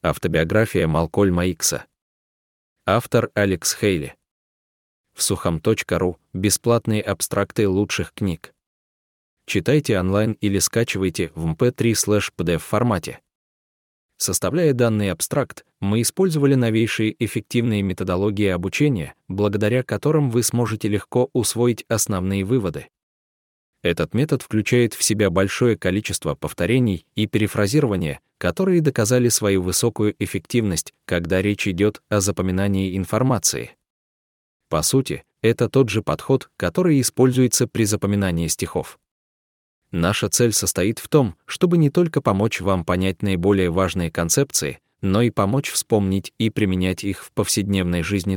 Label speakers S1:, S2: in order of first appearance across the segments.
S1: Автобиография Малкольма Икса. Автор Алекс Хейли. В сухом.ру бесплатные абстракты лучших книг. Читайте онлайн или скачивайте в mp3/pdf формате. Составляя данный абстракт, мы использовали новейшие эффективные методологии обучения, благодаря которым вы сможете легко усвоить основные выводы. Этот метод включает в себя большое количество повторений и перефразирования, которые доказали свою высокую эффективность, когда речь идет о запоминании информации. По сути, это тот же подход, который используется при запоминании стихов. Наша цель состоит в том, чтобы не только помочь вам понять наиболее важные концепции, но и помочь вспомнить и применять их в повседневной жизни.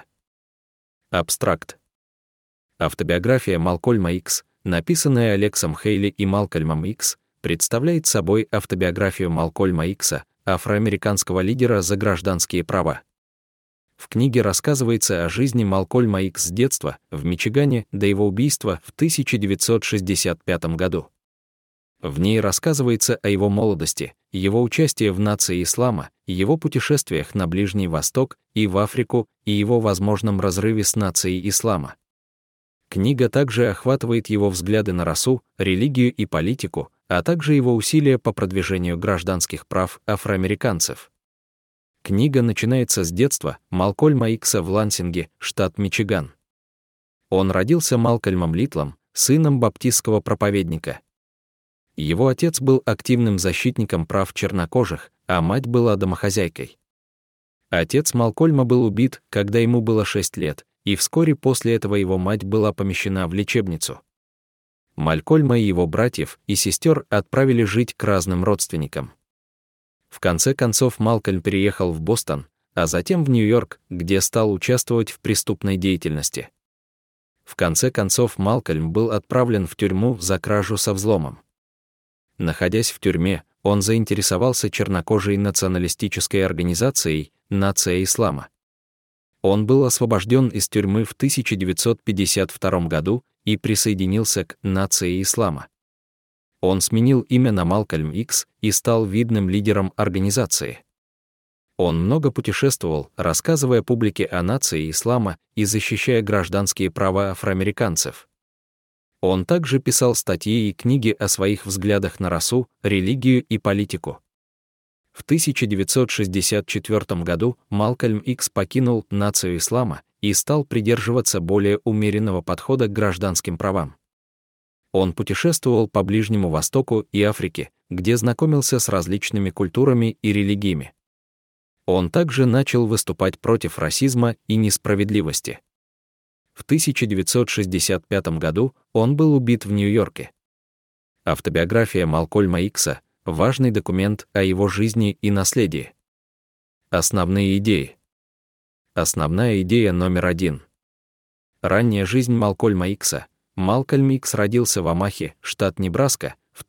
S1: Абстракт. Автобиография Малкольма Икс, написанная Алексом Хейли и Малкольмом Икс, представляет собой автобиографию Малкольма Икса, афроамериканского лидера за гражданские права. В книге рассказывается о жизни Малкольма Икс с детства в Мичигане до его убийства в 1965 году. В ней рассказывается о его молодости, его участии в нации ислама, его путешествиях на Ближний Восток и в Африку и его возможном разрыве с нацией ислама. Книга также охватывает его взгляды на расу, религию и политику, а также его усилия по продвижению гражданских прав афроамериканцев. Книга начинается с детства Малкольма Икса в Лансинге, штат Мичиган. Он родился Малкольмом Литлом, сыном баптистского проповедника. Его отец был активным защитником прав чернокожих, а мать была домохозяйкой. Отец Малкольма был убит, когда ему было 6 лет, и вскоре после этого его мать была помещена в лечебницу. Малкольма и его братьев и сестер отправили жить к разным родственникам. В конце концов Малкольм переехал в Бостон, а затем в Нью-Йорк, где стал участвовать в преступной деятельности. В конце концов Малкольм был отправлен в тюрьму за кражу со взломом. Находясь в тюрьме, он заинтересовался чернокожей националистической организацией «Нация ислама». Он был освобожден из тюрьмы в 1952 году и присоединился к «Нации ислама». Он сменил имя на Малкольм Икс и стал видным лидером организации. Он много путешествовал, рассказывая публике о нации ислама и защищая гражданские права афроамериканцев. Он также писал статьи и книги о своих взглядах на расу, религию и политику. В 1964 году Малкольм Икс покинул нацию ислама и стал придерживаться более умеренного подхода к гражданским правам. Он путешествовал по Ближнему Востоку и Африке, где знакомился с различными культурами и религиями. Он также начал выступать против расизма и несправедливости. В 1965 году он был убит в Нью-Йорке. Автобиография Малкольма Икса — важный документ о его жизни и наследии. Основные идеи. Основная идея номер 1. Ранняя жизнь Малкольма Икса. Малкольм Икс родился в Омахе, штат Небраска, в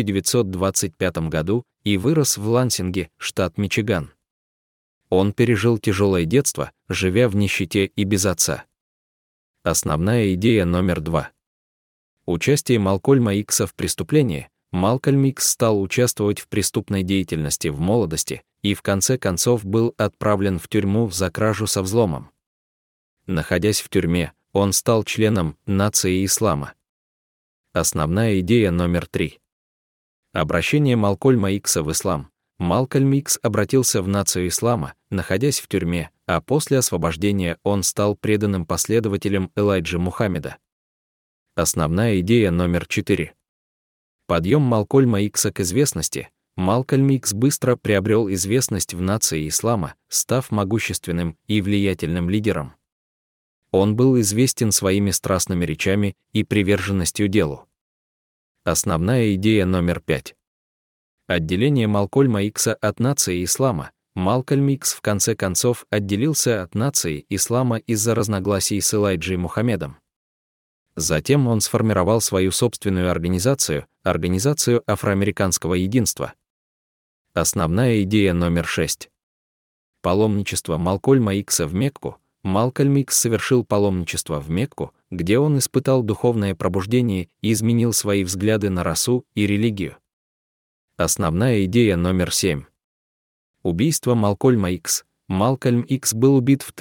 S1: 1925 году и вырос в Лансинге, штат Мичиган. Он пережил тяжелое детство, живя в нищете и без отца. Основная идея номер 2. Участие Малкольма Икса в преступлении. Малкольм Икс стал участвовать в преступной деятельности в молодости и в конце концов был отправлен в тюрьму за кражу со взломом. Находясь в тюрьме, он стал членом нации ислама. Основная идея номер 3. Обращение Малкольма Икса в ислам. Малкольм Икс обратился в нацию ислама, находясь в тюрьме, а после освобождения он стал преданным последователем Элайджи Мухаммеда. Основная идея номер 4. Подъем Малкольма Икса к известности. Малкольм Икс быстро приобрел известность в нации ислама, став могущественным и влиятельным лидером. Он был известен своими страстными речами и приверженностью делу. Основная идея номер 5. Отделение Малкольма Икса от нации ислама. Малкольм Икс в конце концов отделился от нации ислама из-за разногласий с Элайджей Мухаммедом. Затем он сформировал свою собственную организацию афроамериканского единства. Основная идея номер 6. Паломничество Малкольма Икса в Мекку. Малкольм Икс совершил паломничество в Мекку, где он испытал духовное пробуждение и изменил свои взгляды на расу и религию. Основная идея номер 7. Убийство Малкольма Икс. Малкольм Икс был убит в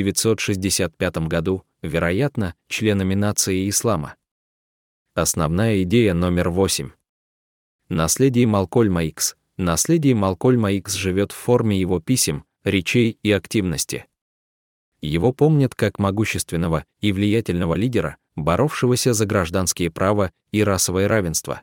S1: 1965 году, вероятно, членами нации ислама. Основная идея номер 8. Наследие Малкольма Икс. Наследие Малкольма Икс живет в форме его писем, речей и активности. Его помнят как могущественного и влиятельного лидера, боровшегося за гражданские права и расовое равенство.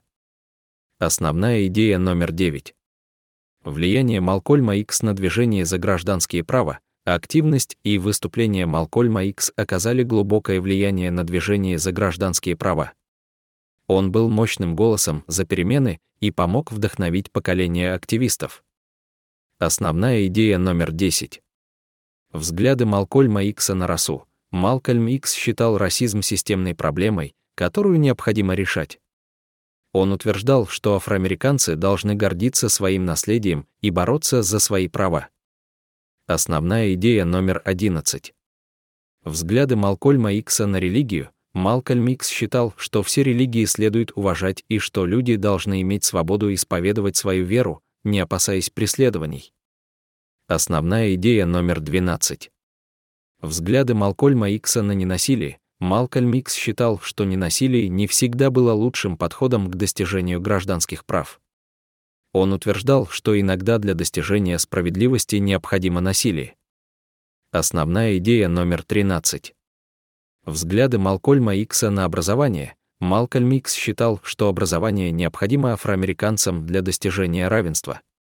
S1: Основная идея номер 9. Влияние Малкольма Икс на движение за гражданские права, активность и выступления Малкольма Икс оказали глубокое влияние на движение за гражданские права. Он был мощным голосом за перемены и помог вдохновить поколение активистов. Основная идея номер 10. Взгляды Малкольма Икса на расу. Малкольм Икс считал расизм системной проблемой, которую необходимо решать. Он утверждал, что афроамериканцы должны гордиться своим наследием и бороться за свои права. Основная идея номер 11. Взгляды Малкольма Икса на религию. Малкольм Икс считал, что все религии следует уважать и что люди должны иметь свободу исповедовать свою веру, не опасаясь преследований. Основная идея номер 12. Взгляды Малкольма Икса на ненасилие. Малкольм Икс считал, что ненасилие не всегда было лучшим подходом к достижению гражданских прав. Он утверждал, что иногда для достижения справедливости необходимо насилие. Основная идея номер 13. Взгляды Малкольма Икса на образование. Малкольм Икс считал, что образование необходимо афроамериканцам для достижения равенства.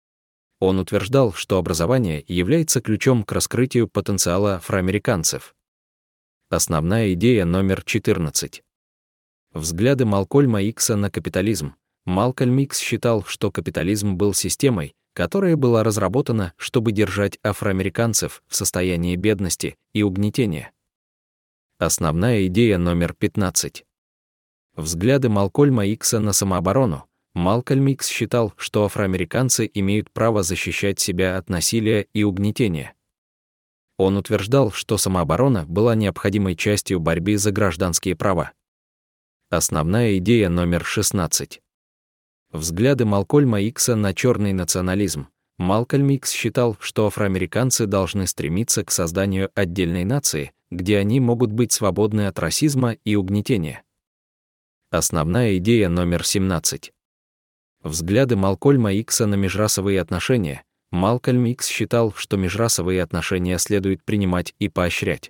S1: Он утверждал, что образование является ключом к раскрытию потенциала афроамериканцев. Основная идея номер 14. Взгляды Малкольма Икса на капитализм. Малкольм Икс считал, что капитализм был системой, которая была разработана, чтобы держать афроамериканцев в состоянии бедности и угнетения. Основная идея номер 15. Взгляды Малкольма Икса на самооборону. Малкольм Икс считал, что афроамериканцы имеют право защищать себя от насилия и угнетения. Он утверждал, что самооборона была необходимой частью борьбы за гражданские права. Основная идея номер 16. Взгляды Малкольма Икса на черный национализм. Малкольм Икс считал, что афроамериканцы должны стремиться к созданию отдельной нации, где они могут быть свободны от расизма и угнетения. Основная идея номер 17. Взгляды Малкольма Икса на межрасовые отношения. Малкольм Икс считал, что межрасовые отношения следует принимать и поощрять.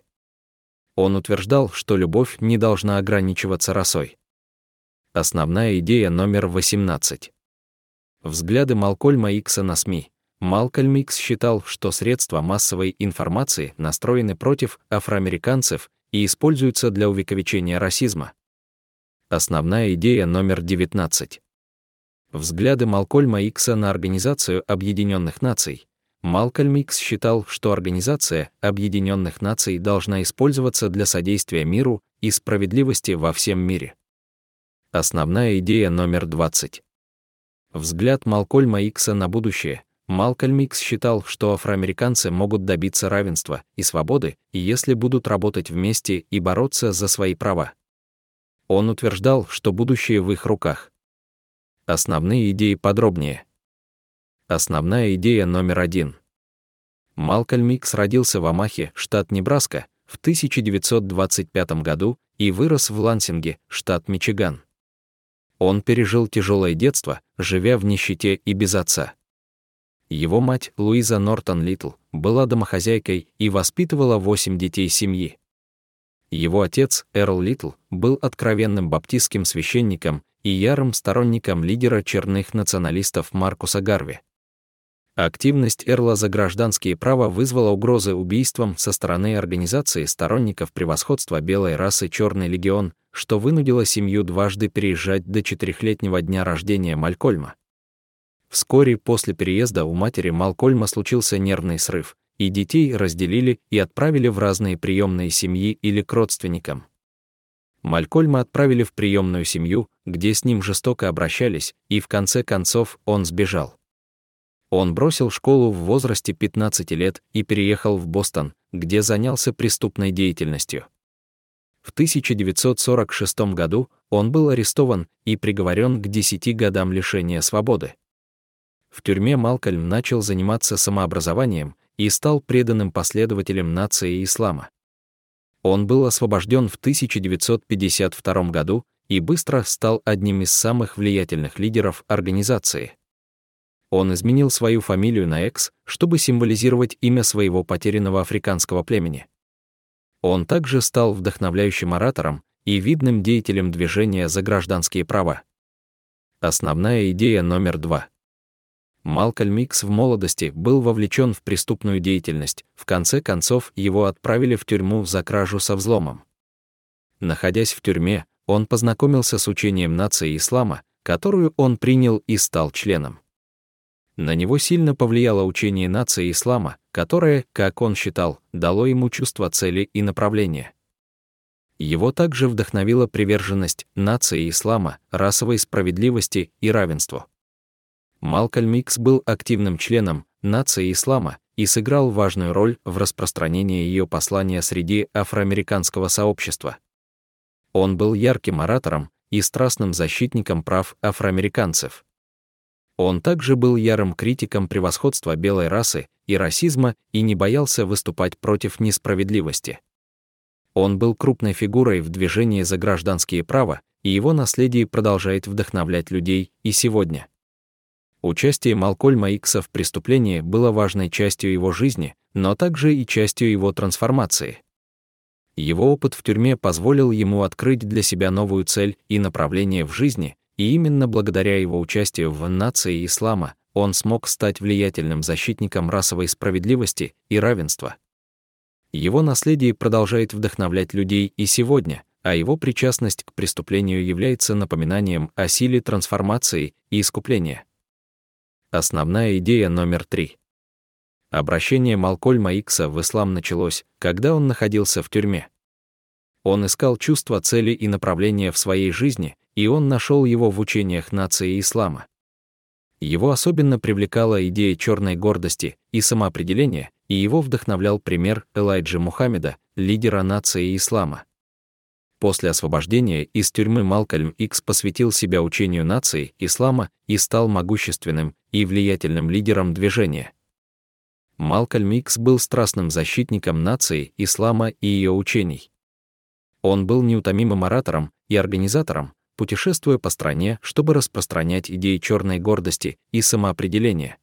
S1: Он утверждал, что любовь не должна ограничиваться расой. Основная идея номер 18. Взгляды Малкольма Икса на СМИ. Малкольм Икс считал, что средства массовой информации настроены против афроамериканцев и используются для увековечения расизма. Основная идея номер 19. Взгляды Малкольма Икса на Организацию Объединенных Наций. Малкольм Икс считал, что Организация Объединенных Наций должна использоваться для содействия миру и справедливости во всем мире. Основная идея номер 20. Взгляд Малкольма Икса на будущее. Малкольм Икс считал, что афроамериканцы могут добиться равенства и свободы, если будут работать вместе и бороться за свои права. Он утверждал, что будущее в их руках. Основные идеи подробнее. Основная идея номер 1. Малкольм Икс родился в Омахе, штат Небраска, в 1925 году и вырос в Лансинге, штат Мичиган. Он пережил тяжелое детство, живя в нищете и без отца. Его мать, Луиза Нортон Литл, была домохозяйкой и воспитывала 8 детей семьи. Его отец, Эрл Литл, был откровенным баптистским священником и ярым сторонником лидера черных националистов Маркуса Гарви. Активность Эрла за гражданские права вызвала угрозы убийством со стороны организации сторонников превосходства белой расы «Черный легион», что вынудило семью дважды переезжать до 4-летнего дня рождения Малкольма. Вскоре после переезда у матери Малкольма случился нервный срыв, и детей разделили и отправили в разные приемные семьи или к родственникам. Малкольма отправили в приемную семью, где с ним жестоко обращались, и в конце концов он сбежал. Он бросил школу в возрасте 15 лет и переехал в Бостон, где занялся преступной деятельностью. В 1946 году он был арестован и приговорен к 10 годам лишения свободы. В тюрьме Малкольм начал заниматься самообразованием и стал преданным последователем нации ислама. Он был освобожден в 1952 году и быстро стал одним из самых влиятельных лидеров организации. Он изменил свою фамилию на X, чтобы символизировать имя своего потерянного африканского племени. Он также стал вдохновляющим оратором и видным деятелем движения за гражданские права. Основная идея номер 2. Малкольм Икс в молодости был вовлечен в преступную деятельность, в конце концов его отправили в тюрьму за кражу со взломом. Находясь в тюрьме, он познакомился с учением нации ислама, которую он принял и стал членом. На него сильно повлияло учение нации ислама, которое, как он считал, дало ему чувство цели и направления. Его также вдохновила приверженность нации ислама, расовой справедливости и равенству. Малкольм Икс был активным членом нации ислама и сыграл важную роль в распространении ее послания среди афроамериканского сообщества. Он был ярким оратором и страстным защитником прав афроамериканцев. Он также был ярым критиком превосходства белой расы и расизма и не боялся выступать против несправедливости. Он был крупной фигурой в движении за гражданские права, и его наследие продолжает вдохновлять людей и сегодня. Участие Малкольма Икса в преступлении было важной частью его жизни, но также и частью его трансформации. Его опыт в тюрьме позволил ему открыть для себя новую цель и направление в жизни, и именно благодаря его участию в нации ислама он смог стать влиятельным защитником расовой справедливости и равенства. Его наследие продолжает вдохновлять людей и сегодня, а его причастность к преступлению является напоминанием о силе трансформации и искупления. Основная идея номер 3. Обращение Малкольма Икса в ислам началось, когда он находился в тюрьме. Он искал чувство цели и направления в своей жизни, и он нашел его в учениях нации ислама. Его особенно привлекала идея черной гордости и самоопределения, и его вдохновлял пример Элайджи Мухаммеда, лидера нации ислама. После освобождения из тюрьмы Малкольм Икс посвятил себя учению нации ислама и стал могущественным и влиятельным лидером движения. Малкольм Икс был страстным защитником нации ислама и ее учений. Он был неутомимым оратором и организатором, путешествуя по стране, чтобы распространять идеи черной гордости и самоопределения.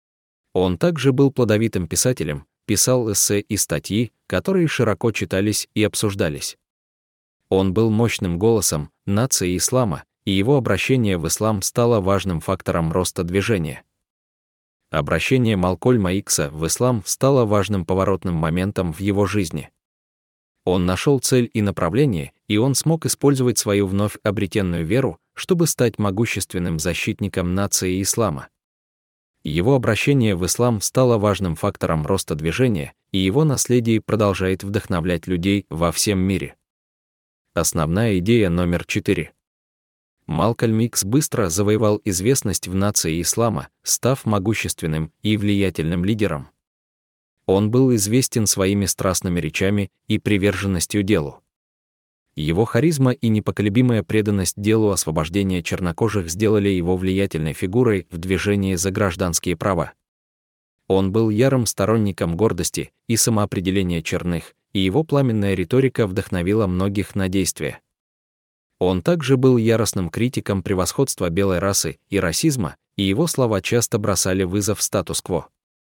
S1: Он также был плодовитым писателем, писал эссе и статьи, которые широко читались и обсуждались. Он был мощным голосом нации ислама, и его обращение в ислам стало важным фактором роста движения. Обращение Малкольма Икса в ислам стало важным поворотным моментом в его жизни. Он нашел цель и направление, и он смог использовать свою вновь обретенную веру, чтобы стать могущественным защитником нации ислама. Его обращение в ислам стало важным фактором роста движения, и его наследие продолжает вдохновлять людей во всем мире. Основная идея номер 4. Малкольм Икс быстро завоевал известность в нации ислама, став могущественным и влиятельным лидером. Он был известен своими страстными речами и приверженностью делу. Его харизма и непоколебимая преданность делу освобождения чернокожих сделали его влиятельной фигурой в движении за гражданские права. Он был ярым сторонником гордости и самоопределения черных, и его пламенная риторика вдохновила многих на действия. Он также был яростным критиком превосходства белой расы и расизма, и его слова часто бросали вызов статус-кво.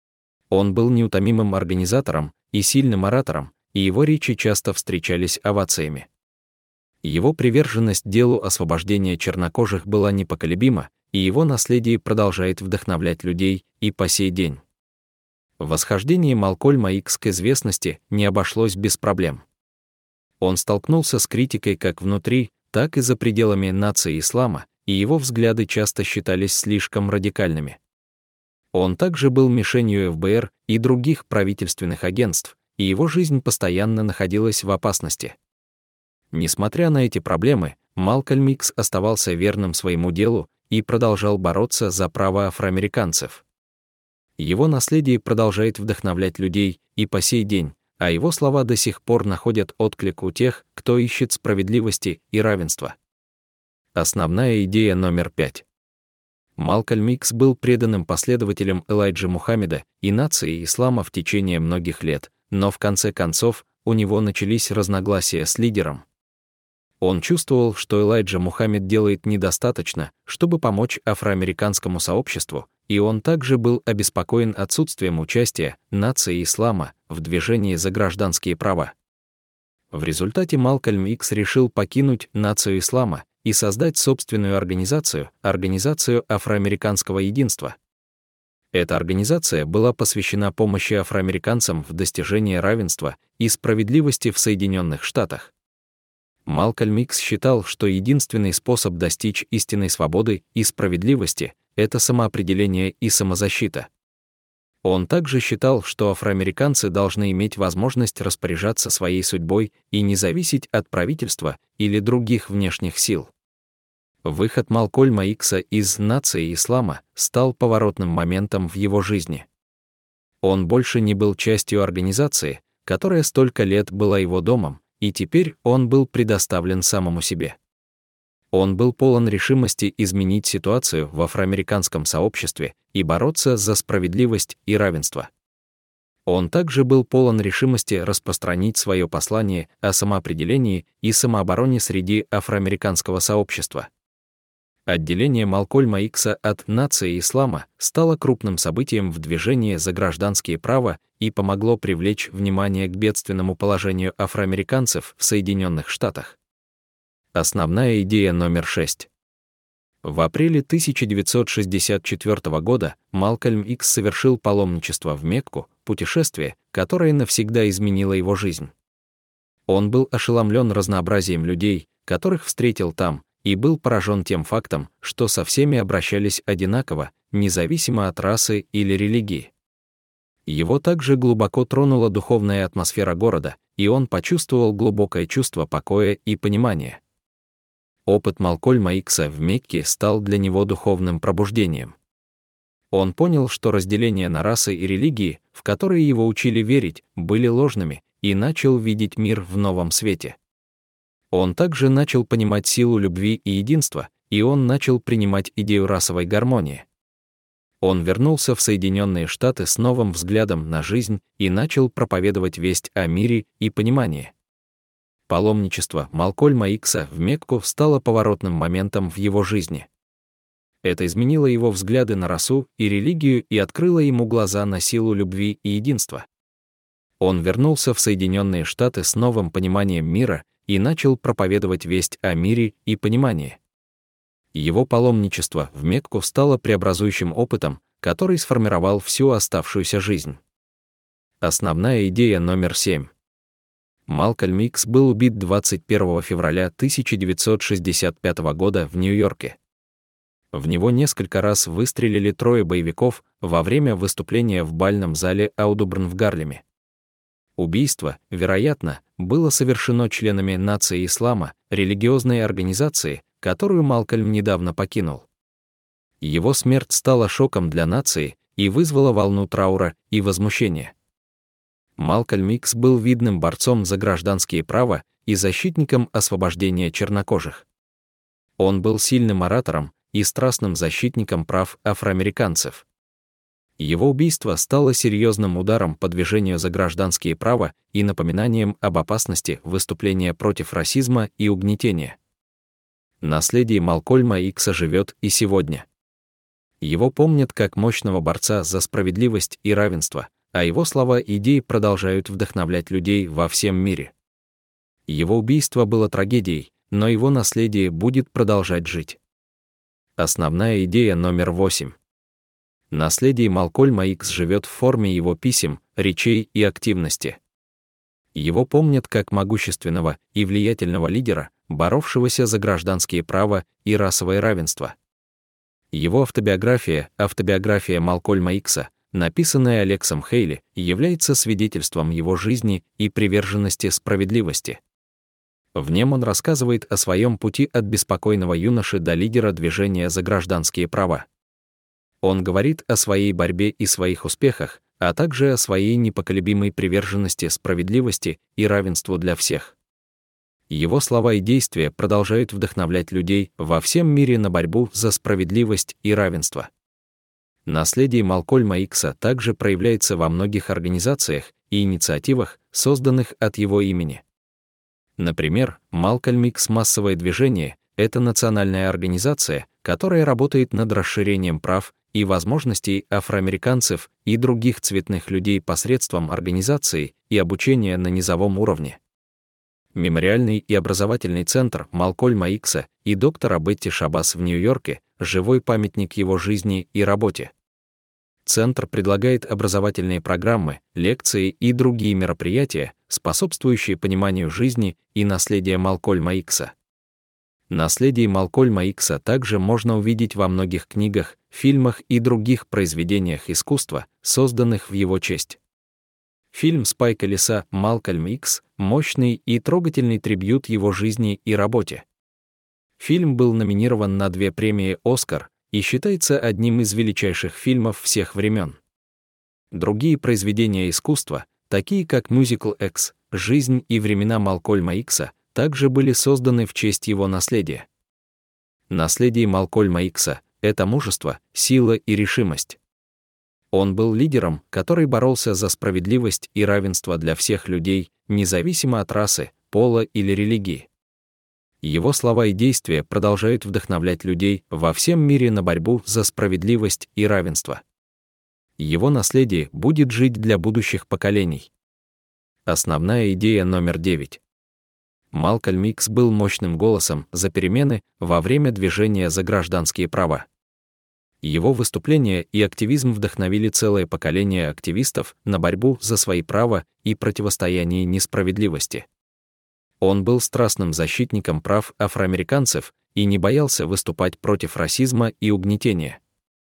S1: Он был неутомимым организатором и сильным оратором, и его речи часто встречались овациями. Его приверженность делу освобождения чернокожих была непоколебима, и его наследие продолжает вдохновлять людей и по сей день. Восхождение Малкольма Икс к известности не обошлось без проблем. Он столкнулся с критикой как внутри, так и за пределами нации ислама, и его взгляды часто считались слишком радикальными. Он также был мишенью ФБР и других правительственных агентств, и его жизнь постоянно находилась в опасности. Несмотря на эти проблемы, Малкольм Икс оставался верным своему делу и продолжал бороться за права афроамериканцев. Его наследие продолжает вдохновлять людей и по сей день, а его слова до сих пор находят отклик у тех, кто ищет справедливости и равенства. Основная идея номер 5. Малкольм Икс был преданным последователем Элайджи Мухаммеда и нации ислама в течение многих лет, но в конце концов у него начались разногласия с лидером. Он чувствовал, что Элайджа Мухаммед делает недостаточно, чтобы помочь афроамериканскому сообществу, и он также был обеспокоен отсутствием участия нации ислама в движении за гражданские права. В результате Малкольм Икс решил покинуть нацию ислама и создать собственную организацию афроамериканского единства. Эта организация была посвящена помощи афроамериканцам в достижении равенства и справедливости в Соединенных Штатах. Малкольм Икс считал, что единственный способ достичь истинной свободы и справедливости — это самоопределение и самозащита. Он также считал, что афроамериканцы должны иметь возможность распоряжаться своей судьбой и не зависеть от правительства или других внешних сил. Выход Малкольма Икса из нации ислама стал поворотным моментом в его жизни. Он больше не был частью организации, которая столько лет была его домом, и теперь он был предоставлен самому себе. Он был полон решимости изменить ситуацию в афроамериканском сообществе и бороться за справедливость и равенство. Он также был полон решимости распространить свое послание о самоопределении и самообороне среди афроамериканского сообщества. Отделение Малкольма Икса от нации ислама стало крупным событием в движении за гражданские права и помогло привлечь внимание к бедственному положению афроамериканцев в Соединенных Штатах. Основная идея номер 6. В апреле 1964 года Малкольм Икс совершил паломничество в Мекку, путешествие, которое навсегда изменило его жизнь. Он был ошеломлен разнообразием людей, которых встретил там, и был поражен тем фактом, что со всеми обращались одинаково, независимо от расы или религии. Его также глубоко тронула духовная атмосфера города, и он почувствовал глубокое чувство покоя и понимания. Опыт Малкольма Икса в Мекке стал для него духовным пробуждением. Он понял, что разделения на расы и религии, в которые его учили верить, были ложными, и начал видеть мир в новом свете. Он также начал понимать силу любви и единства, и он начал принимать идею расовой гармонии. Он вернулся в Соединенные Штаты с новым взглядом на жизнь и начал проповедовать весть о мире и понимании. Паломничество Малкольма Икса в Мекку стало поворотным моментом в его жизни. Это изменило его взгляды на расу и религию и открыло ему глаза на силу любви и единства. Он вернулся в Соединенные Штаты с новым пониманием мира и начал проповедовать весть о мире и понимании. Его паломничество в Мекку стало преобразующим опытом, который сформировал всю оставшуюся жизнь. Основная идея номер 7. Малкольм Икс был убит 21 февраля 1965 года в Нью-Йорке. В него несколько раз выстрелили 3 боевиков во время выступления в бальном зале Аудубрн в Гарлеме. Убийство, вероятно, было совершено членами нации ислама, религиозной организации, которую Малкольм недавно покинул. Его смерть стала шоком для нации и вызвала волну траура и возмущения. Малкольм Икс был видным борцом за гражданские права и защитником освобождения чернокожих. Он был сильным оратором и страстным защитником прав афроамериканцев. Его убийство стало серьезным ударом по движению за гражданские права и напоминанием об опасности выступления против расизма и угнетения. Наследие Малкольма Икса живет и сегодня. Его помнят как мощного борца за справедливость и равенство, а его слова и идеи продолжают вдохновлять людей во всем мире. Его убийство было трагедией, но его наследие будет продолжать жить. Основная идея номер 8. Наследие Малкольма Икс живет в форме его писем, речей и активности. Его помнят как могущественного и влиятельного лидера, боровшегося за гражданские права и расовое равенство. Его автобиография Малкольма Икса, написанная Алексом Хейли, является свидетельством его жизни и приверженности справедливости. В нем он рассказывает о своем пути от беспокойного юноши до лидера движения за гражданские права. Он говорит о своей борьбе и своих успехах, а также о своей непоколебимой приверженности справедливости и равенству для всех. Его слова и действия продолжают вдохновлять людей во всем мире на борьбу за справедливость и равенство. Наследие Малкольма Икса также проявляется во многих организациях и инициативах, созданных от его имени. Например, Малкольм Икс массовое движение — это национальная организация, которая работает над расширением прав и возможностей афроамериканцев и других цветных людей посредством организации и обучения на низовом уровне. Мемориальный и образовательный центр Малкольма Икса и доктора Бетти Шабас в Нью-Йорке — живой памятник его жизни и работе. Центр предлагает образовательные программы, лекции и другие мероприятия, способствующие пониманию жизни и наследия Малкольма Икса. Наследие Малкольма Икса также можно увидеть во многих книгах, фильмах и других произведениях искусства, созданных в его честь. Фильм Спайка Лиса «Малкольм Икс» — мощный и трогательный трибьют его жизни и работе. Фильм был номинирован на 2 премии «Оскар» и считается одним из величайших фильмов всех времен. Другие произведения искусства, такие как мюзикл «Экс», «Жизнь и времена Малкольма Икса», также были созданы в честь его наследия. Наследие Малкольма Икса — это мужество, сила и решимость. Он был лидером, который боролся за справедливость и равенство для всех людей, независимо от расы, пола или религии. Его слова и действия продолжают вдохновлять людей во всем мире на борьбу за справедливость и равенство. Его наследие будет жить для будущих поколений. Основная идея номер 9. Малкольм Икс был мощным голосом за перемены во время движения за гражданские права. Его выступления и активизм вдохновили целое поколение активистов на борьбу за свои права и противостояние несправедливости. Он был страстным защитником прав афроамериканцев и не боялся выступать против расизма и угнетения.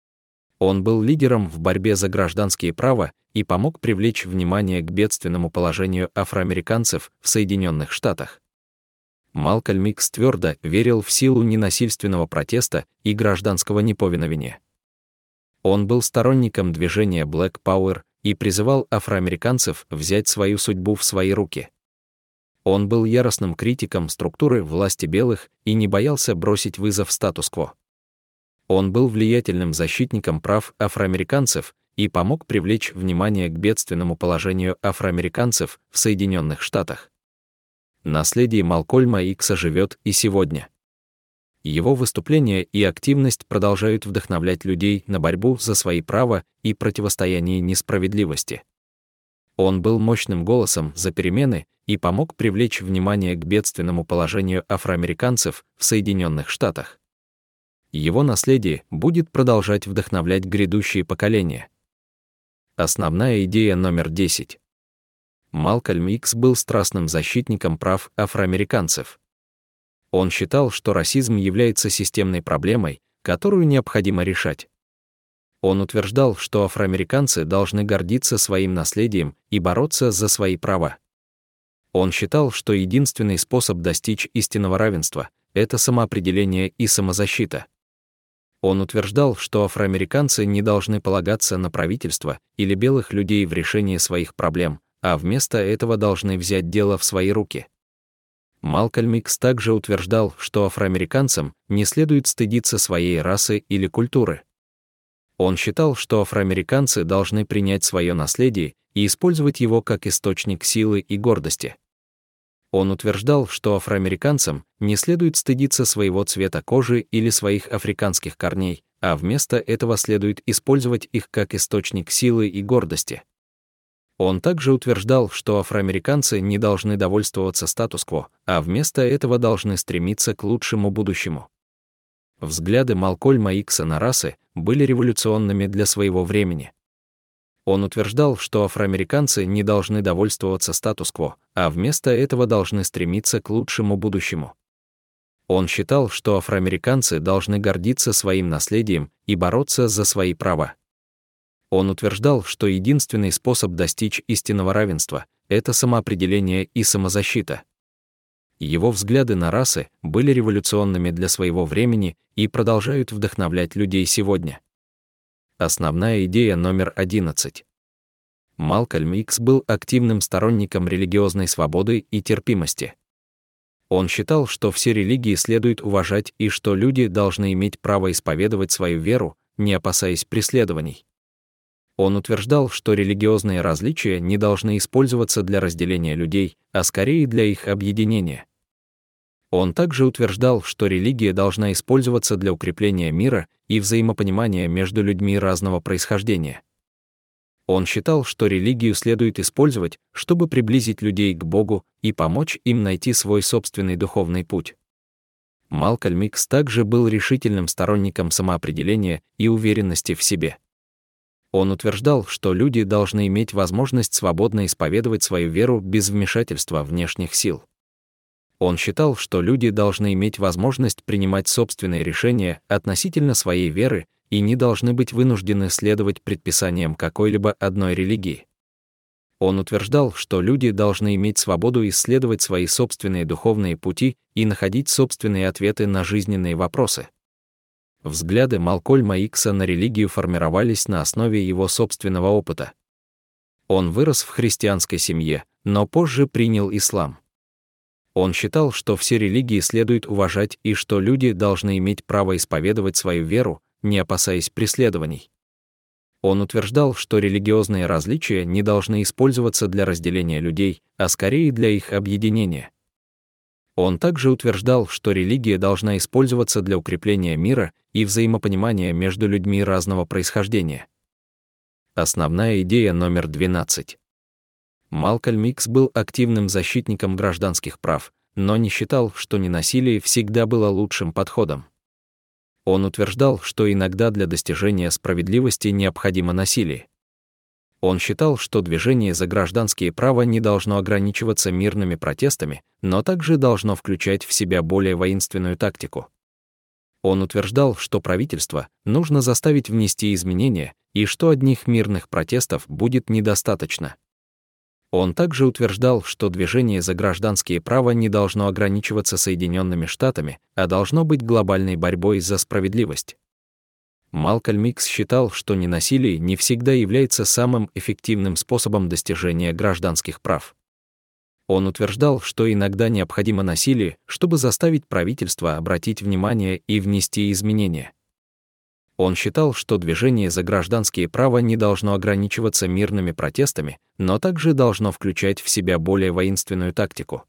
S1: Он был лидером в борьбе за гражданские права и помог привлечь внимание к бедственному положению афроамериканцев в Соединенных Штатах. Малкольм Икс твердо верил в силу ненасильственного протеста и гражданского неповиновения. Он был сторонником движения Black Power и призывал афроамериканцев взять свою судьбу в свои руки. Он был яростным критиком структуры власти белых и не боялся бросить вызов статус-кво. Он был влиятельным защитником прав афроамериканцев и помог привлечь внимание к бедственному положению афроамериканцев в Соединенных Штатах. Наследие Малкольма Икса живет и сегодня. Его выступления и активность продолжают вдохновлять людей на борьбу за свои права и противостояние несправедливости. Он был мощным голосом за перемены и помог привлечь внимание к бедственному положению афроамериканцев в Соединенных Штатах. Его наследие будет продолжать вдохновлять грядущие поколения. Основная идея номер 10. Малкольм Икс был страстным защитником прав афроамериканцев. Он считал, что расизм является системной проблемой, которую необходимо решать. Он утверждал, что афроамериканцы должны гордиться своим наследием и бороться за свои права. Он считал, что единственный способ достичь истинного равенства — это самоопределение и самозащита. Он утверждал, что афроамериканцы не должны полагаться на правительство или белых людей в решении своих проблем, а вместо этого должны взять дело в свои руки. Малкольм Икс также утверждал, что афроамериканцам не следует стыдиться своей расы или культуры. Он считал, что афроамериканцы должны принять свое наследие и использовать его как источник силы и гордости. Он утверждал, что афроамериканцам не следует стыдиться своего цвета кожи или своих африканских корней, а вместо этого следует использовать их как источник силы и гордости. Он также утверждал, что афроамериканцы не должны довольствоваться статус-кво, а вместо этого должны стремиться к лучшему будущему. Взгляды Малкольма Икса на расы были революционными для своего времени. Он утверждал, что афроамериканцы не должны довольствоваться статус-кво, а вместо этого должны стремиться к лучшему будущему. Он считал, что афроамериканцы должны гордиться своим наследием и бороться за свои права. Он утверждал, что единственный способ достичь истинного равенства — это самоопределение и самозащита. Его взгляды на расы были революционными для своего времени и продолжают вдохновлять людей сегодня. Основная идея номер 11. Малкольм Икс был активным сторонником религиозной свободы и терпимости. Он считал, что все религии следует уважать и что люди должны иметь право исповедовать свою веру, не опасаясь преследований. Он утверждал, что религиозные различия не должны использоваться для разделения людей, а скорее для их объединения. Он также утверждал, что религия должна использоваться для укрепления мира и взаимопонимания между людьми разного происхождения. Он считал, что религию следует использовать, чтобы приблизить людей к Богу и помочь им найти свой собственный духовный путь. Малкольм Икс также был решительным сторонником самоопределения и уверенности в себе. Он утверждал, что люди должны иметь возможность свободно исповедовать свою веру без вмешательства внешних сил. Он считал, что люди должны иметь возможность принимать собственные решения относительно своей веры и не должны быть вынуждены следовать предписаниям какой-либо одной религии. Он утверждал, что люди должны иметь свободу исследовать свои собственные духовные пути и находить собственные ответы на жизненные вопросы. Взгляды Малкольма Икса на религию формировались на основе его собственного опыта. Он вырос в христианской семье, но позже принял ислам. Он считал, что все религии следует уважать и что люди должны иметь право исповедовать свою веру, не опасаясь преследований. Он утверждал, что религиозные различия не должны использоваться для разделения людей, а скорее для их объединения. Он также утверждал, что религия должна использоваться для укрепления мира и взаимопонимания между людьми разного происхождения. Основная идея номер 12. Малкольм Икс был активным защитником гражданских прав, но не считал, что ненасилие всегда было лучшим подходом. Он утверждал, что иногда для достижения справедливости необходимо насилие. Он считал, что движение за гражданские права не должно ограничиваться мирными протестами, но также должно включать в себя более воинственную тактику. Он утверждал, что правительство нужно заставить внести изменения и что одних мирных протестов будет недостаточно. Он также утверждал, что движение за гражданские права не должно ограничиваться Соединенными Штатами, а должно быть глобальной борьбой за справедливость. Малкольм Икс считал, что ненасилие не всегда является самым эффективным способом достижения гражданских прав. Он утверждал, что иногда необходимо насилие, чтобы заставить правительство обратить внимание и внести изменения. Он считал, что движение за гражданские права не должно ограничиваться мирными протестами, но также должно включать в себя более воинственную тактику.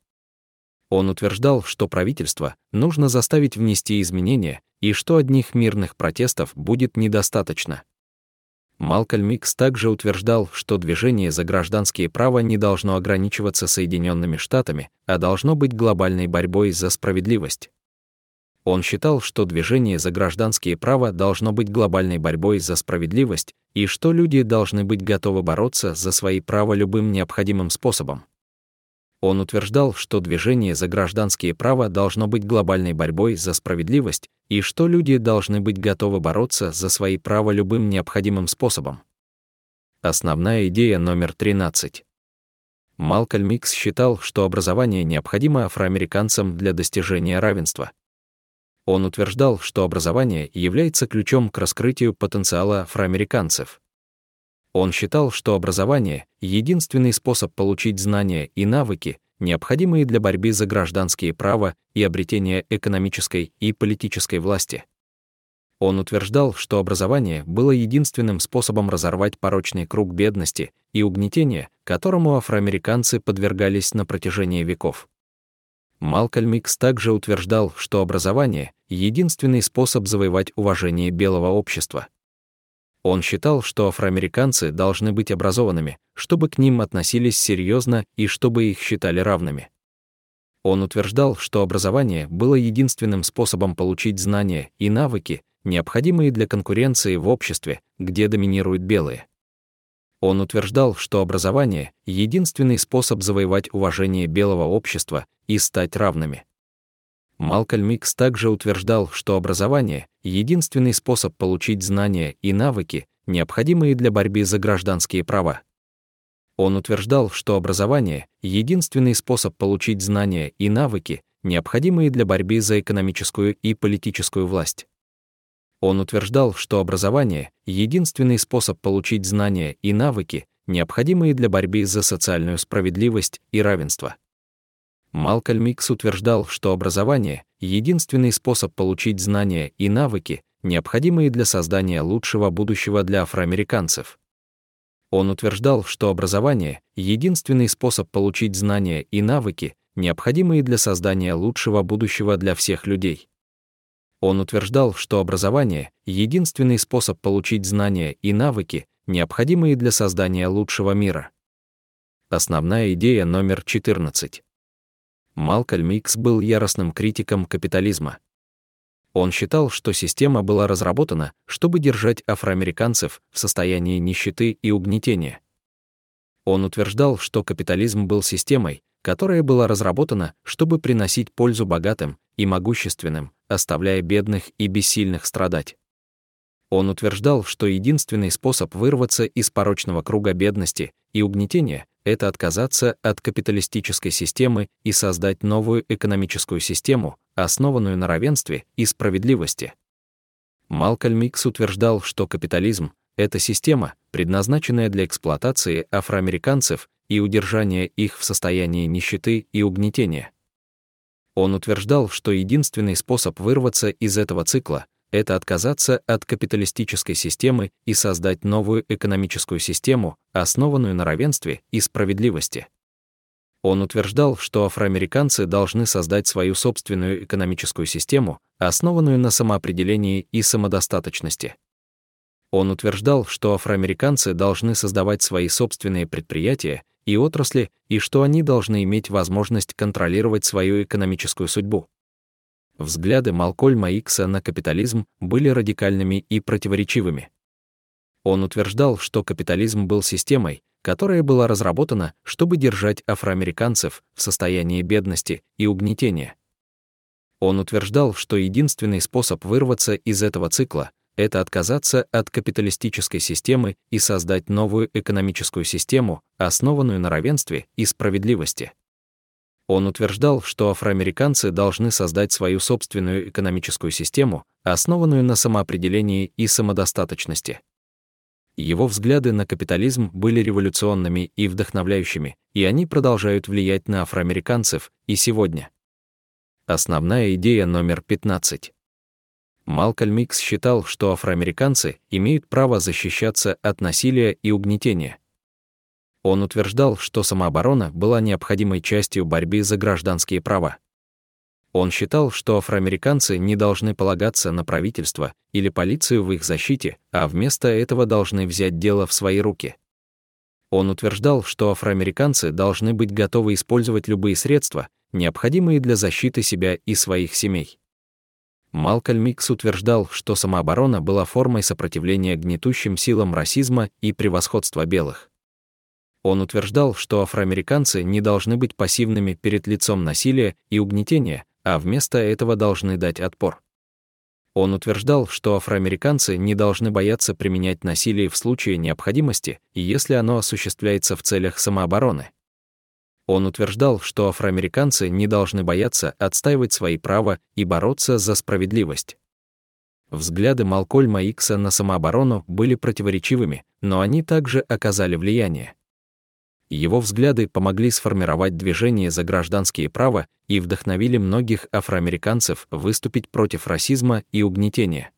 S1: Он утверждал, что правительство нужно заставить внести изменения и что одних мирных протестов будет недостаточно. Малкольм Икс также утверждал, что движение за гражданские права не должно ограничиваться Соединенными Штатами, а должно быть глобальной борьбой за справедливость. Он считал, что движение за гражданские права должно быть глобальной борьбой за справедливость и что люди должны быть готовы бороться за свои права любым необходимым способом. Он утверждал, что движение за гражданские права должно быть глобальной борьбой за справедливость и что люди должны быть готовы бороться за свои права любым необходимым способом. Основная идея номер 13. Малкольм Икс считал, что образование необходимо афроамериканцам для достижения равенства. Он утверждал, что образование является ключом к раскрытию потенциала афроамериканцев. Он считал, что образование — единственный способ получить знания и навыки, необходимые для борьбы за гражданские права и обретения экономической и политической власти. Он утверждал, что образование было единственным способом разорвать порочный круг бедности и угнетения, которому афроамериканцы подвергались на протяжении веков. Малкольм Икс также утверждал, что образование — единственный способ завоевать уважение белого общества. Он считал, что афроамериканцы должны быть образованными, чтобы к ним относились серьезно и чтобы их считали равными. Он утверждал, что образование было единственным способом получить знания и навыки, необходимые для конкуренции в обществе, где доминируют белые. Он утверждал, что образование — единственный способ завоевать уважение белого общества и стать равными. Малкольм Икс также утверждал, что образование — единственный способ получить знания и навыки, необходимые для борьбы за гражданские права. Он утверждал, что образование — единственный способ получить знания и навыки, необходимые для борьбы за экономическую и политическую власть. Он утверждал, что образование — единственный способ получить знания и навыки, необходимые для борьбы за социальную справедливость и равенство. Малкольм Икс утверждал, что образование — единственный способ получить знания и навыки, необходимые для создания лучшего будущего для афроамериканцев. Он утверждал, что образование — единственный способ получить знания и навыки, необходимые для создания лучшего будущего для всех людей. Он утверждал, что образование — единственный способ получить знания и навыки, необходимые для создания лучшего мира. Основная идея номер 14. Малкольм Икс был яростным критиком капитализма. Он считал, что система была разработана, чтобы держать афроамериканцев в состоянии нищеты и угнетения. Он утверждал, что капитализм был системой, которая была разработана, чтобы приносить пользу богатым и могущественным, оставляя бедных и бессильных страдать. Он утверждал, что единственный способ вырваться из порочного круга бедности и угнетения — это отказаться от капиталистической системы и создать новую экономическую систему, основанную на равенстве и справедливости. Малкольм Икс утверждал, что капитализм — это система, предназначенная для эксплуатации афроамериканцев и удержания их в состоянии нищеты и угнетения. Он утверждал, что единственный способ вырваться из этого цикла — это отказаться от капиталистической системы и создать новую экономическую систему, основанную на равенстве и справедливости. Он утверждал, что афроамериканцы должны создать свою собственную экономическую систему, основанную на самоопределении и самодостаточности. Он утверждал, что афроамериканцы должны создавать свои собственные предприятия и отрасли, и что они должны иметь возможность контролировать свою экономическую судьбу. Взгляды Малкольма Икса на капитализм были радикальными и противоречивыми. Он утверждал, что капитализм был системой, которая была разработана, чтобы держать афроамериканцев в состоянии бедности и угнетения. Он утверждал, что единственный способ вырваться из этого цикла — это отказаться от капиталистической системы и создать новую экономическую систему, основанную на равенстве и справедливости. Он утверждал, что афроамериканцы должны создать свою собственную экономическую систему, основанную на самоопределении и самодостаточности. Его взгляды на капитализм были революционными и вдохновляющими, и они продолжают влиять на афроамериканцев и сегодня. Основная идея номер 15. Малкольм Икс считал, что афроамериканцы имеют право защищаться от насилия и угнетения. Он утверждал, что самооборона была необходимой частью борьбы за гражданские права. Он считал, что афроамериканцы не должны полагаться на правительство или полицию в их защите, а вместо этого должны взять дело в свои руки. Он утверждал, что афроамериканцы должны быть готовы использовать любые средства, необходимые для защиты себя и своих семей. Малкольм Икс утверждал, что самооборона была формой сопротивления гнетущим силам расизма и превосходства белых. Он утверждал, что афроамериканцы не должны быть пассивными перед лицом насилия и угнетения, а вместо этого должны дать отпор. Он утверждал, что афроамериканцы не должны бояться применять насилие в случае необходимости, если оно осуществляется в целях самообороны. Он утверждал, что афроамериканцы не должны бояться отстаивать свои права и бороться за справедливость. Взгляды Малкольма Икса на самооборону были противоречивыми, но они также оказали влияние. Его взгляды помогли сформировать движение за гражданские права и вдохновили многих афроамериканцев выступить против расизма и угнетения.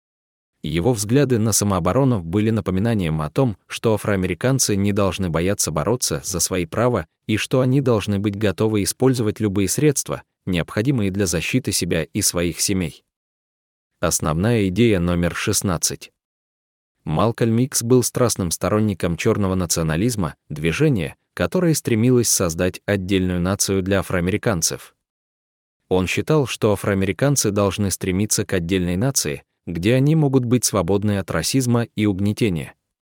S1: Его взгляды на самооборону были напоминанием о том, что афроамериканцы не должны бояться бороться за свои права и что они должны быть готовы использовать любые средства, необходимые для защиты себя и своих семей. Основная идея номер 16. Малкольм Икс был страстным сторонником черного национализма, движения, которое стремилось создать отдельную нацию для афроамериканцев. Он считал, что афроамериканцы должны стремиться к отдельной нации, где они могут быть свободны от расизма и угнетения.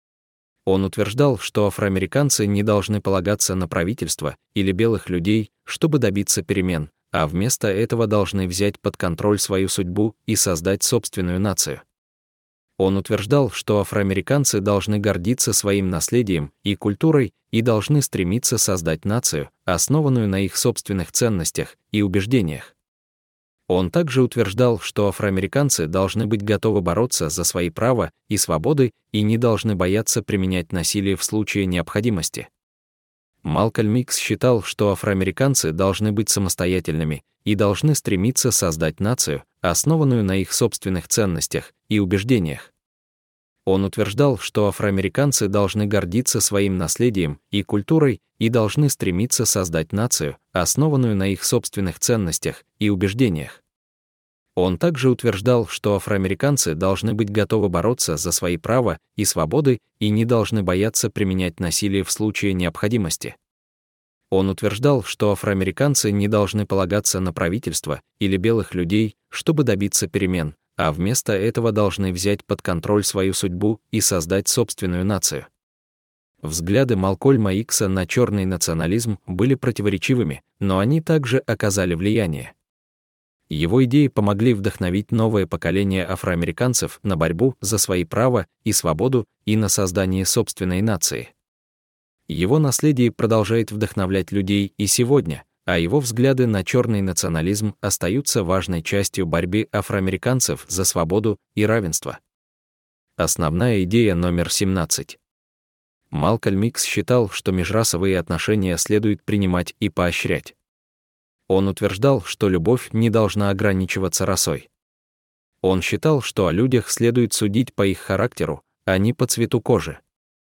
S1: Он утверждал, что афроамериканцы не должны полагаться на правительство или белых людей, чтобы добиться перемен, а вместо этого должны взять под контроль свою судьбу и создать собственную нацию. Он утверждал, что афроамериканцы должны гордиться своим наследием и культурой и должны стремиться создать нацию, основанную на их собственных ценностях и убеждениях. Он также утверждал, что афроамериканцы должны быть готовы бороться за свои права и свободы и не должны бояться применять насилие в случае необходимости. Малкольм Икс считал, что афроамериканцы должны быть самостоятельными и должны стремиться создать нацию, основанную на их собственных ценностях и убеждениях. Он утверждал, что афроамериканцы должны гордиться своим наследием и культурой и должны стремиться создать нацию, основанную на их собственных ценностях и убеждениях. Он также утверждал, что афроамериканцы должны быть готовы бороться за свои права и свободы и не должны бояться применять насилие в случае необходимости. Он утверждал, что афроамериканцы не должны полагаться на правительство или белых людей, чтобы добиться перемен, а вместо этого должны взять под контроль свою судьбу и создать собственную нацию. Взгляды Малкольма Икса на черный национализм были противоречивыми, но они также оказали влияние. Его идеи помогли вдохновить новое поколение афроамериканцев на борьбу за свои права и свободу и на создание собственной нации. Его наследие продолжает вдохновлять людей и сегодня, а его взгляды на черный национализм остаются важной частью борьбы афроамериканцев за свободу и равенство. Основная идея номер 17. Малкольм Икс считал, что межрасовые отношения следует принимать и поощрять. Он утверждал, что любовь не должна ограничиваться расой. Он считал, что о людях следует судить по их характеру, а не по цвету кожи.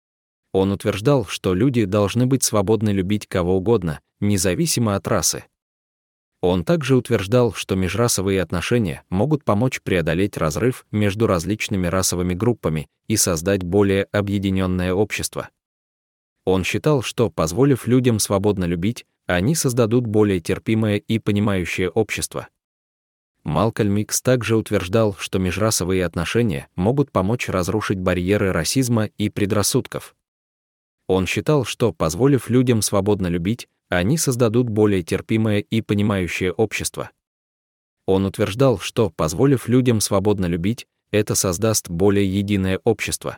S1: Он утверждал, что люди должны быть свободны любить кого угодно, независимо от расы. Он также утверждал, что межрасовые отношения могут помочь преодолеть разрыв между различными расовыми группами и создать более объединенное общество. Он считал, что, позволив людям свободно любить, они создадут более терпимое и понимающее общество. Малкольм Икс также утверждал, что межрасовые отношения могут помочь разрушить барьеры расизма и предрассудков. Он считал, что, позволив людям свободно любить, они создадут более терпимое и понимающее общество. Он утверждал, что, позволив людям свободно любить, это создаст более единое общество.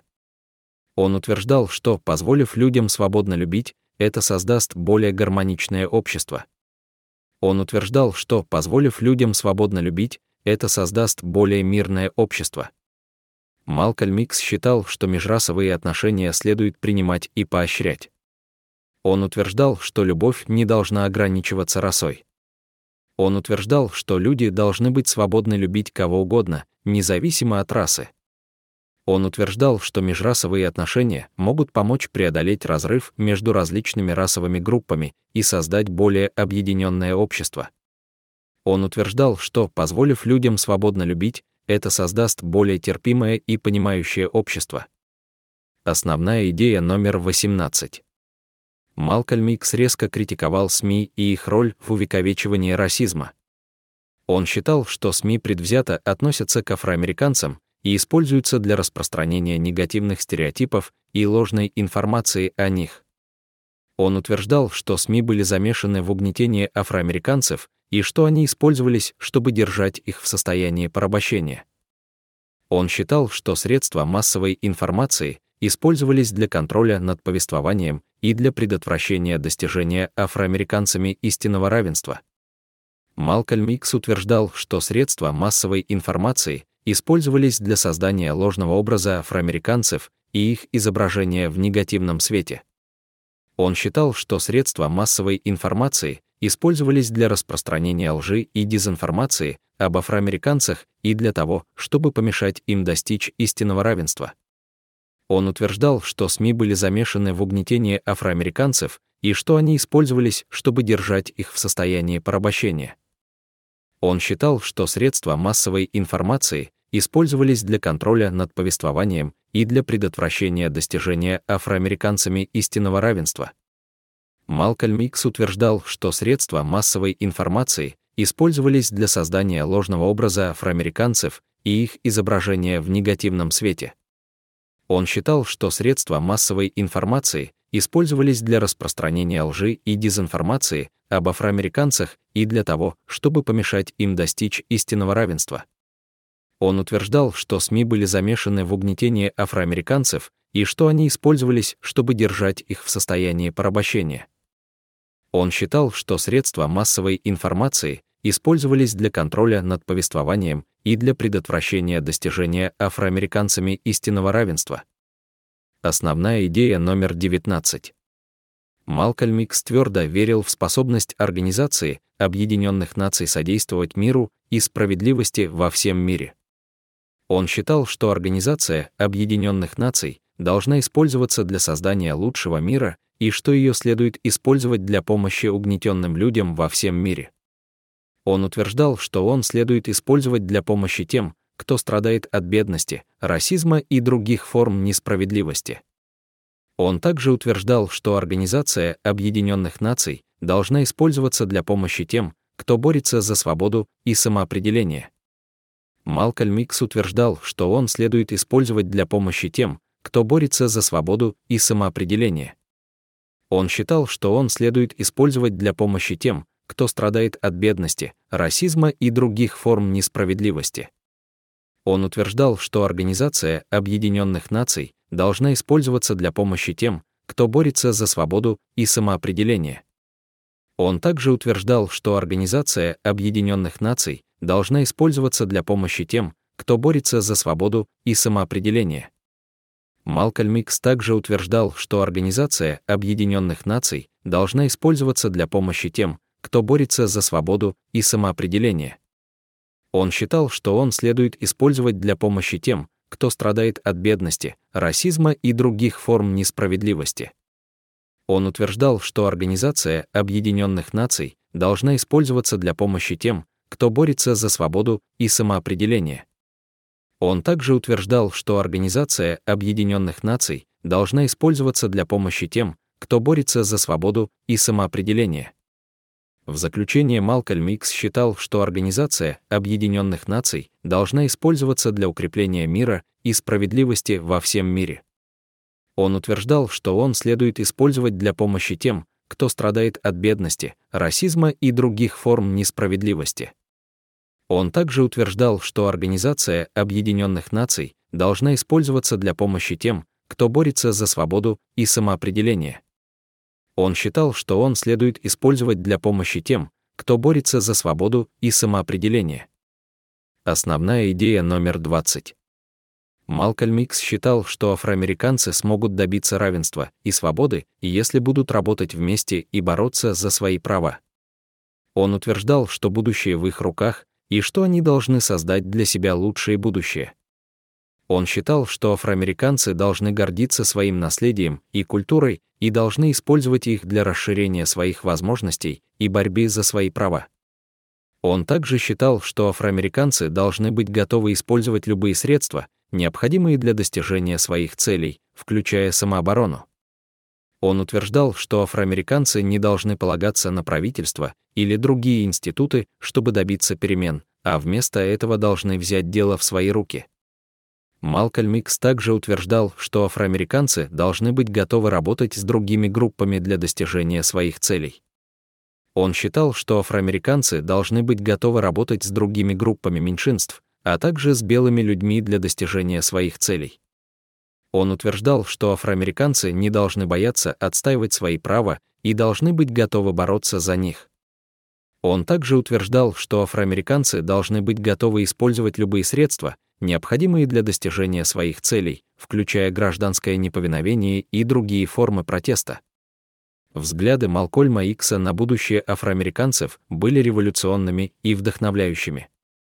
S1: Он утверждал, что, позволив людям свободно любить, это создаст более гармоничное общество. Он утверждал, что, позволив людям свободно любить, это создаст более мирное общество. Малкольм Икс считал, что межрасовые отношения следует принимать и поощрять. Он утверждал, что любовь не должна ограничиваться расой. Он утверждал, что люди должны быть свободны любить кого угодно, независимо от расы. Он утверждал, что межрасовые отношения могут помочь преодолеть разрыв между различными расовыми группами и создать более объединенное общество. Он утверждал, что, позволив людям свободно любить, это создаст более терпимое и понимающее общество. Основная идея номер 18. Малкольм Икс резко критиковал СМИ и их роль в увековечивании расизма. Он считал, что СМИ предвзято относятся к афроамериканцам и используются для распространения негативных стереотипов и ложной информации о них. Он утверждал, что СМИ были замешаны в угнетении афроамериканцев и что они использовались, чтобы держать их в состоянии порабощения. Он считал, что средства массовой информации использовались для контроля над повествованием и для предотвращения достижения афроамериканцами истинного равенства. Малкольм Икс утверждал, что средства массовой информации использовались для создания ложного образа афроамериканцев и их изображения в негативном свете. Он считал, что средства массовой информации использовались для распространения лжи и дезинформации об афроамериканцах и для того, чтобы помешать им достичь истинного равенства. Он утверждал, что СМИ были замешаны в угнетении афроамериканцев и что они использовались, чтобы держать их в состоянии порабощения. Он считал, что средства массовой информации использовались для контроля над повествованием и для предотвращения достижения афроамериканцами истинного равенства. Малкольм Икс утверждал, что средства массовой информации использовались для создания ложного образа афроамериканцев и их изображения в негативном свете. Он считал, что средства массовой информации использовались для распространения лжи и дезинформации об афроамериканцах и для того, чтобы помешать им достичь истинного равенства. Он утверждал, что СМИ были замешаны в угнетении афроамериканцев и что они использовались, чтобы держать их в состоянии порабощения. Он считал, что средства массовой информации использовались для контроля над повествованием и для предотвращения достижения афроамериканцами истинного равенства. Основная идея номер 19. Малкольм Икс твердо верил в способность Организации Объединенных Наций содействовать миру и справедливости во всем мире. Он считал, что Организация Объединенных Наций должна использоваться для создания лучшего мира и что ее следует использовать для помощи угнетенным людям во всем мире. Он утверждал, что он следует использовать для помощи тем, кто страдает от бедности, расизма и других форм несправедливости. Он также утверждал, что Организация Объединенных Наций должна использоваться для помощи тем, кто борется за свободу и самоопределение. Малкольм Икс утверждал, что он следует использовать для помощи тем, кто борется за свободу и самоопределение. Он считал, что он следует использовать для помощи тем, кто страдает от бедности, расизма и других форм несправедливости. Он утверждал, что Организация Объединенных Наций должна использоваться для помощи тем, кто борется за свободу и самоопределение. Он также утверждал, что Организация Объединенных Наций должна использоваться для помощи тем, кто борется за свободу и самоопределение. Малкольм Икс также утверждал, что Организация Объединенных Наций должна использоваться для помощи тем, кто борется за свободу и самоопределение. Он считал, что он следует использовать для помощи тем, кто страдает от бедности, расизма и других форм несправедливости. Он утверждал, что Организация Объединенных Наций должна использоваться для помощи тем, кто борется за свободу и самоопределение. Он также утверждал, что Организация Объединенных Наций должна использоваться для помощи тем, кто борется за свободу и самоопределение. В заключение Малкольм Икс считал, что Организация Объединенных Наций должна использоваться для укрепления мира и справедливости во всем мире. Он утверждал, что он следует использовать для помощи тем, кто страдает от бедности, расизма и других форм несправедливости. Он также утверждал, что Организация Объединенных Наций должна использоваться для помощи тем, кто борется за свободу и самоопределение. Он считал, что он следует использовать для помощи тем, кто борется за свободу и самоопределение. Основная идея номер 20. Малкольм Икс считал, что афроамериканцы смогут добиться равенства и свободы, если будут работать вместе и бороться за свои права. Он утверждал, что будущее в их руках и что они должны создать для себя лучшее будущее. Он считал, что афроамериканцы должны гордиться своим наследием и культурой и должны использовать их для расширения своих возможностей и борьбы за свои права. Он также считал, что афроамериканцы должны быть готовы использовать любые средства, необходимые для достижения своих целей, включая самооборону. Он утверждал, что афроамериканцы не должны полагаться на правительство или другие институты, чтобы добиться перемен, а вместо этого должны взять дело в свои руки. Малкольм Икс также утверждал, что афроамериканцы должны быть готовы работать с другими группами для достижения своих целей. Он считал, что афроамериканцы должны быть готовы работать с другими группами меньшинств, а также с белыми людьми для достижения своих целей. Он утверждал, что афроамериканцы не должны бояться отстаивать свои права и должны быть готовы бороться за них. Он также утверждал, что афроамериканцы должны быть готовы использовать любые средства, необходимые для достижения своих целей, включая гражданское неповиновение и другие формы протеста. Взгляды Малкольма Икса на будущее афроамериканцев были революционными и вдохновляющими.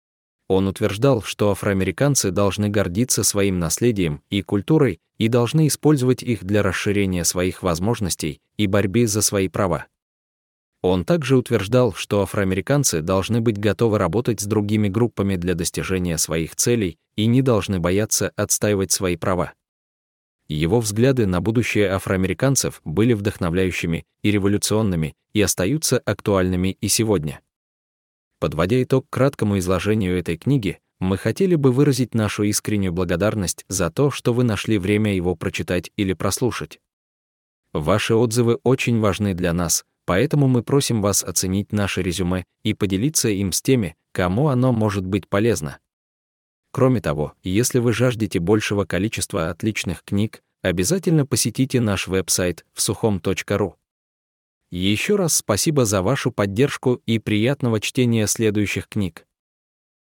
S1: Он утверждал, что афроамериканцы должны гордиться своим наследием и культурой и должны использовать их для расширения своих возможностей и борьбы за свои права. Он также утверждал, что афроамериканцы должны быть готовы работать с другими группами для достижения своих целей и не должны бояться отстаивать свои права. Его взгляды на будущее афроамериканцев были вдохновляющими и революционными и остаются актуальными и сегодня. Подводя итог краткому изложению этой книги, мы хотели бы выразить нашу искреннюю благодарность за то, что вы нашли время его прочитать или прослушать. Ваши отзывы очень важны для нас, поэтому мы просим вас оценить наше резюме и поделиться им с теми, кому оно может быть полезно. Кроме того, если вы жаждете большего количества отличных книг, обязательно посетите наш веб-сайт vsukhom.ru. Еще раз спасибо за вашу поддержку и приятного чтения следующих книг.